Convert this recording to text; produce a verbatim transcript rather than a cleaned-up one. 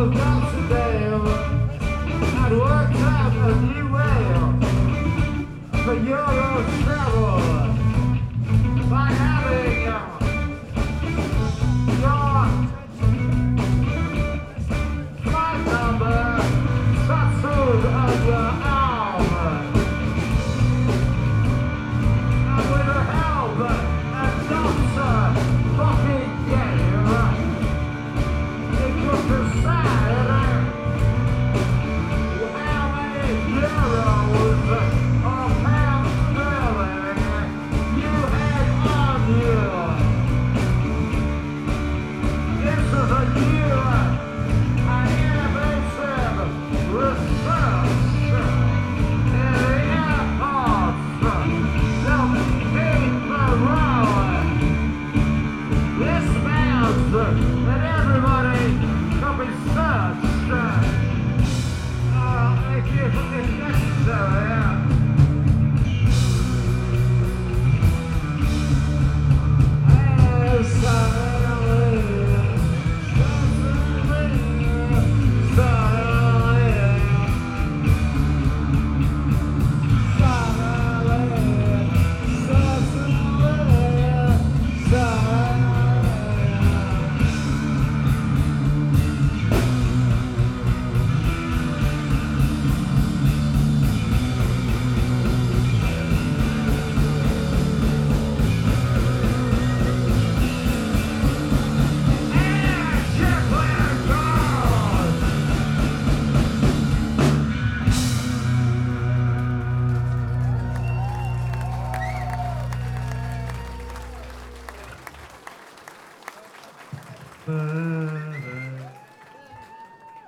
woke up today. I'd worked out a new way for Euro travel by having your flight number tattooed on your arm. And with the help of Doctor fucking Game, it could decide how many euros or pounds sterling you had on you. This is a new and innovative research in the airports. They'll keep the road. This means that everybody can be searched uh, if, you, if necessary. Yes, uh, Uh...